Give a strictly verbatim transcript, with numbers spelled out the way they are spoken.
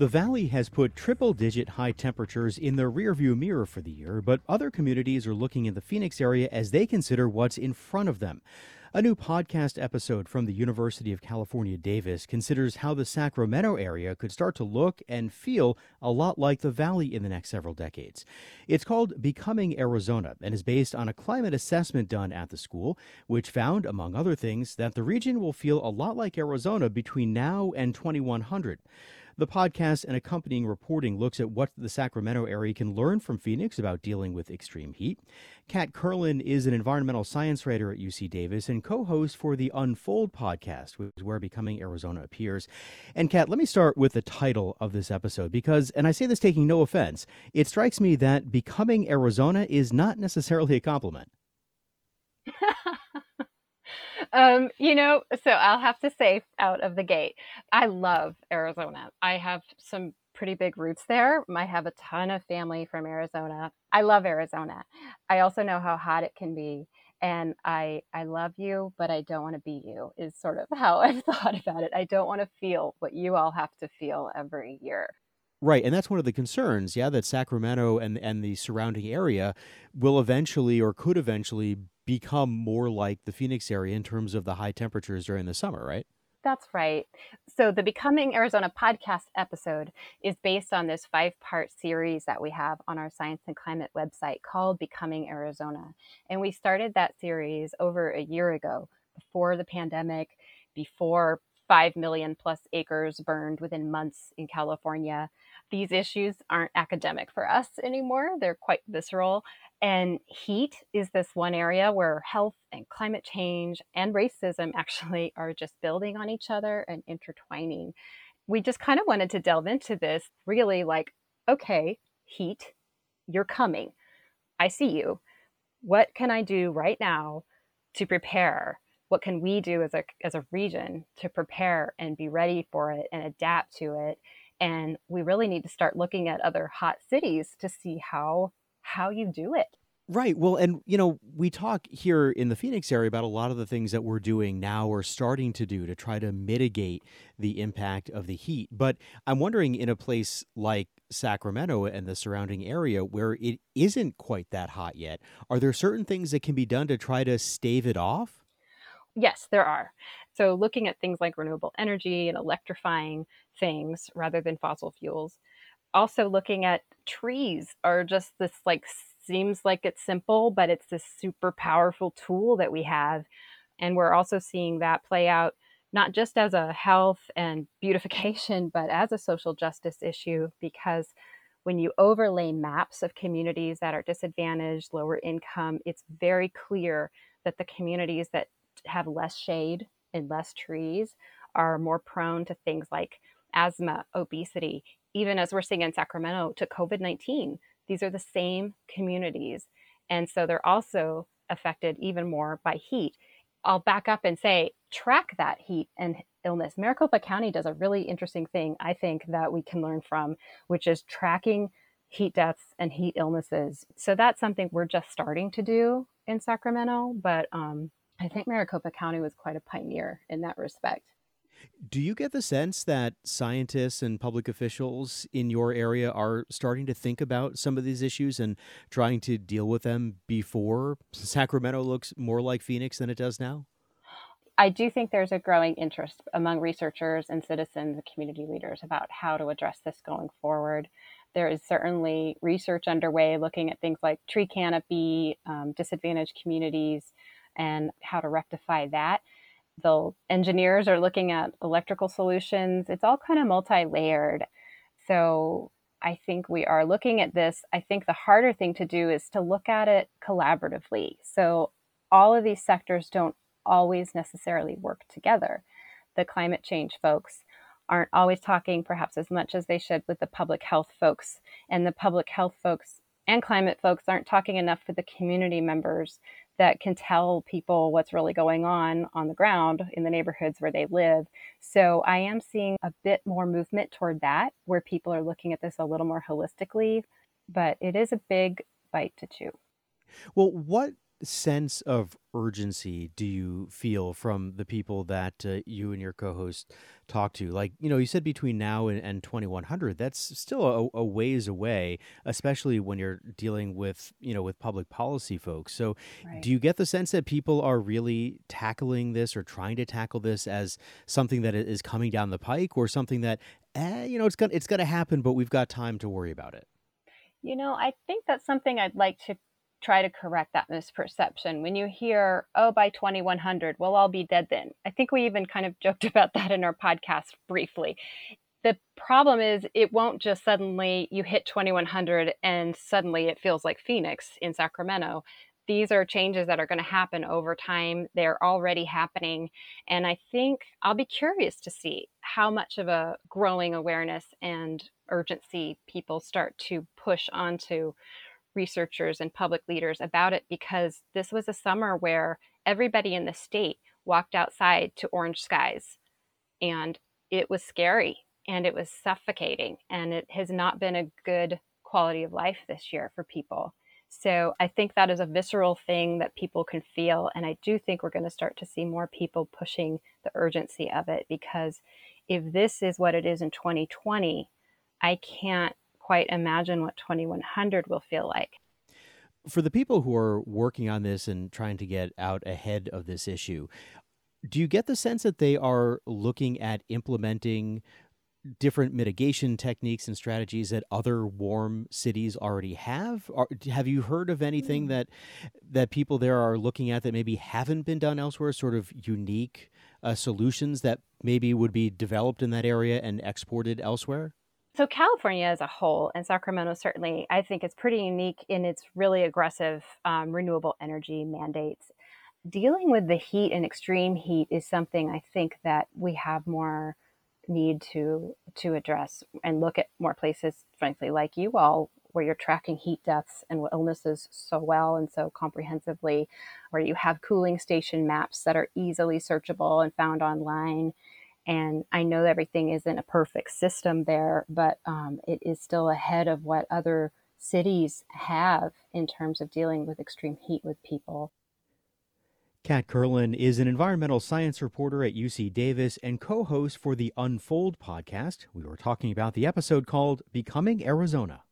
The Valley has put triple digit high temperatures in the rearview mirror for the year, but other communities are looking in the Phoenix area as they consider what's in front of them. A new podcast episode from the University of California, Davis considers how the Sacramento area could start to look and feel a lot like the Valley in the next several decades. It's called Becoming Arizona and is based on a climate assessment done at the school, which found, among other things, that the region will feel a lot like Arizona between now and twenty-one hundred. The podcast and accompanying reporting looks at what the Sacramento area can learn from Phoenix about dealing with extreme heat. Kat Curlin is an environmental science writer at U C Davis and co-host for the Unfold podcast, which is where Becoming Arizona appears. And Kat, let me start with the title of this episode because, and I say this taking no offense, it strikes me that Becoming Arizona is not necessarily a compliment. Um, you know, so I'll have to say out of the gate, I love Arizona. I have some pretty big roots there. I have a ton of family from Arizona. I love Arizona. I also know how hot it can be. And I I love you, but I don't want to be you is sort of how I've thought about it. I don't want to feel what you all have to feel every year. Right, and that's one of the concerns, yeah, that Sacramento and, and the surrounding area will eventually or could eventually become more like the Phoenix area in terms of the high temperatures during the summer, right? That's right. So the Becoming Arizona podcast episode is based on this five-part series that we have on our Science and Climate website called Becoming Arizona. And we started that series over a year ago, before the pandemic, before five million plus acres burned within months in California. These issues aren't academic for us anymore. They're quite visceral. And heat is this one area where health and climate change and racism actually are just building on each other and intertwining. We just kind of wanted to delve into this really like, okay, heat, you're coming. I see you. What can I do right now to prepare? What can we do as a as a region to prepare and be ready for it and adapt to it? And we really need to start looking at other hot cities to see how how you do it. Right. Well, and, you know, we talk here in the Phoenix area about a lot of the things that we're doing now or starting to do to try to mitigate the impact of the heat. But I'm wondering in a place like Sacramento and the surrounding area where it isn't quite that hot yet, are there certain things that can be done to try to stave it off? Yes, there are. So looking at things like renewable energy and electrifying things rather than fossil fuels. Also looking at trees are just this like seems like it's simple, but it's this super powerful tool that we have. And we're also seeing that play out not just as a health and beautification, but as a social justice issue, because when you overlay maps of communities that are disadvantaged, lower income, it's very clear that the communities that have less shade and less trees are more prone to things like asthma, obesity, even as we're seeing in Sacramento to COVID nineteen. These are the same communities. And so they're also affected even more by heat. I'll back up and say, track that heat and illness. Maricopa County does a really interesting thing, I think, that we can learn from, which is tracking heat deaths and heat illnesses. So that's something we're just starting to do in Sacramento, but um, I think Maricopa County was quite a pioneer in that respect. Do you get the sense that scientists and public officials in your area are starting to think about some of these issues and trying to deal with them before Sacramento looks more like Phoenix than it does now? I do think there's a growing interest among researchers and citizens and community leaders about how to address this going forward. There is certainly research underway looking at things like tree canopy, um, disadvantaged communities, and how to rectify that. The engineers are looking at electrical solutions. It's all kind of multi-layered. So I think we are looking at this. I think the harder thing to do is to look at it collaboratively. So all of these sectors don't always necessarily work together. The climate change folks aren't always talking perhaps as much as they should with the public health folks. And the public health folks and climate folks aren't talking enough with the community members that can tell people what's really going on on the ground in the neighborhoods where they live. So I am seeing a bit more movement toward that, where people are looking at this a little more holistically, but it is a big bite to chew. Well, what sense of urgency do you feel from the people that uh, you and your co-host talk to? Like, you know, you said between now and, and twenty-one hundred, that's still a, a ways away, especially when you're dealing with, you know, with public policy folks. So Right. do you get the sense that people are really tackling this or trying to tackle this as something that is coming down the pike, or something that, eh, you know, it's gonna, it's gonna happen, but we've got time to worry about it? You know, I think that's something I'd like to try to correct that misperception. When you hear, oh, by twenty-one hundred, we'll all be dead then. I think we even kind of joked about that in our podcast briefly. The problem is, it won't just suddenly you hit twenty-one hundred and suddenly it feels like Phoenix in Sacramento. These are changes that are going to happen over time. They're already happening. And I think I'll be curious to see how much of a growing awareness and urgency people start to push onto researchers and public leaders about it, because this was a summer where everybody in the state walked outside to orange skies, and it was scary and it was suffocating, and it has not been a good quality of life this year for people. So I think that is a visceral thing that people can feel, and I do think we're going to start to see more people pushing the urgency of it, because if this is what it is in twenty twenty, I can't quite imagine what twenty-one hundred will feel like. For the people who are working on this and trying to get out ahead of this issue, do you get the sense that they are looking at implementing different mitigation techniques and strategies that other warm cities already have? Or have you heard of anything that that people there are looking at that maybe haven't been done elsewhere, sort of unique uh, solutions that maybe would be developed in that area and exported elsewhere? So California as a whole, and Sacramento certainly, I think it's pretty unique in its really aggressive um, renewable energy mandates. Dealing with the heat and extreme heat is something I think that we have more need to to address, and look at more places, frankly, like you all, where you're tracking heat deaths and illnesses so well and so comprehensively, where you have cooling station maps that are easily searchable and found online. And I know everything isn't a perfect system there, but um, it is still ahead of what other cities have in terms of dealing with extreme heat with people. Kat Kurlan is an environmental science reporter at U C Davis and co-host for the Unfold podcast. We were talking about the episode called Becoming Arizona.